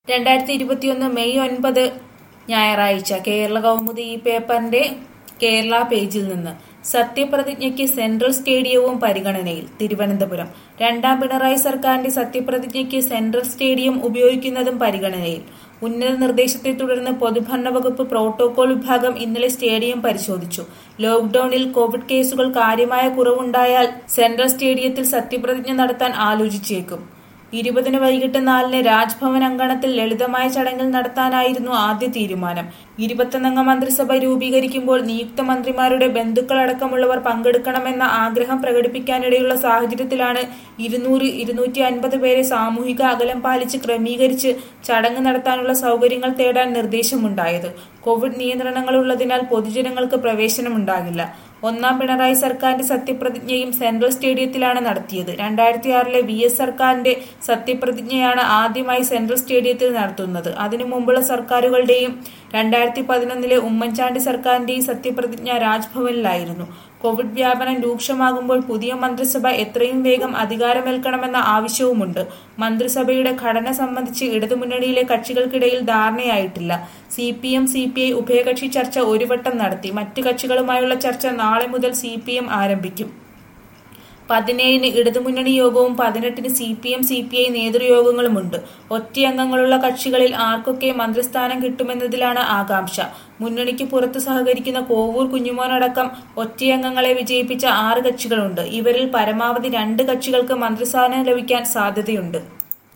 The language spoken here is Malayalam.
2021 മെയ് 9 ഞായറാഴ്ച കേരള കൗമുദി ഈ പേപ്പറിന്റെ കേരള പേജിൽ നിന്ന് സത്യപ്രതിജ്ഞയ്ക്ക് സെൻട്രൽ സ്റ്റേഡിയവും പരിഗണനയിൽ. തിരുവനന്തപുരം രണ്ടാം പിണറായി സർക്കാരിന്റെ സത്യപ്രതിജ്ഞയ്ക്ക് സെൻട്രൽ സ്റ്റേഡിയം ഉപയോഗിക്കുന്നതും പരിഗണനയിൽ. ഉന്നത നിർദ്ദേശത്തെ തുടർന്ന് പൊതുഭരണ വകുപ്പ് പ്രോട്ടോകോൾ വിഭാഗം ഇന്നലെ സ്റ്റേഡിയം പരിശോധിച്ചു. ലോക്ഡൌണിൽ കോവിഡ് കേസുകൾ കാര്യമായ കുറവുണ്ടായാൽ സെൻട്രൽ സ്റ്റേഡിയത്തിൽ സത്യപ്രതിജ്ഞ നടത്താൻ ആലോചിച്ചേക്കും. 20 വൈകിട്ട് 4 രാജ്ഭവൻ അങ്കണത്തിൽ ലളിതമായ ചടങ്ങിൽ നടത്താനായിരുന്നു ആദ്യ തീരുമാനം. 21 മന്ത്രിസഭ രൂപീകരിക്കുമ്പോൾ നിയുക്ത മന്ത്രിമാരുടെ ബന്ധുക്കളടക്കമുള്ളവർ പങ്കെടുക്കണമെന്ന ആഗ്രഹം പ്രകടിപ്പിക്കാനിടയുള്ള സാഹചര്യത്തിലാണ് 200-250 പേരെ സാമൂഹിക അകലം പാലിച്ച് ക്രമീകരിച്ച് ചടങ്ങ് നടത്താനുള്ള സൗകര്യങ്ങൾ തേടാൻ നിർദ്ദേശമുണ്ടായത്. കോവിഡ് നിയന്ത്രണങ്ങളുള്ളതിനാൽ പൊതുജനങ്ങൾക്ക് പ്രവേശനമുണ്ടാകില്ല. ഒന്നാം പിണറായി സർക്കാരിന്റെ സത്യപ്രതിജ്ഞയും സെൻട്രൽ സ്റ്റേഡിയത്തിലാണ് നടത്തിയത്. 2006 VS സർക്കാരിന്റെ സത്യപ്രതിജ്ഞയാണ് ആദ്യമായി സെൻട്രൽ സ്റ്റേഡിയത്തിൽ നടത്തുന്നത്. അതിനു മുമ്പുള്ള സർക്കാരുകളുടെയും 2011 ഉമ്മൻചാണ്ടി സർക്കാരിന്റെയും സത്യപ്രതിജ്ഞ രാജ്ഭവനിലായിരുന്നു. കോവിഡ് വ്യാപനം രൂക്ഷമാകുമ്പോൾ പുതിയ മന്ത്രിസഭ എത്രയും വേഗം അധികാരമേൽക്കണമെന്ന ആവശ്യവുമുണ്ട്. മന്ത്രിസഭയുടെ ഘടന സംബന്ധിച്ച് ഇടതുമുന്നണിയിലെ കക്ഷികൾക്കിടയിൽ ധാരണയായിട്ടില്ല. CPM CPI ഉഭയകക്ഷി ചർച്ച ഒരു വട്ടം നടത്തി. മറ്റ് കക്ഷികളുമായുള്ള ചർച്ച നാളെ മുതൽ CPM ആരംഭിക്കും. 17 ഇടതുമുന്നണി യോഗവും 18 CPM CPI നേതൃയോഗങ്ങളുമുണ്ട്. ഒറ്റയംഗങ്ങളുള്ള കക്ഷികളിൽ ആർക്കൊക്കെ മന്ത്രിസ്ഥാനം കിട്ടുമെന്നതിലാണ് ആകാംക്ഷ. മുന്നണിക്ക് പുറത്ത് സഹകരിക്കുന്ന കോവൂർ കുഞ്ഞുമോനടക്കം ഒറ്റയംഗങ്ങളെ വിജയിപ്പിച്ച 6 കക്ഷികളുണ്ട്. ഇവരിൽ പരമാവധി 2 കക്ഷികൾക്ക് മന്ത്രിസ്ഥാനം ലഭിക്കാൻ സാധ്യതയുണ്ട്.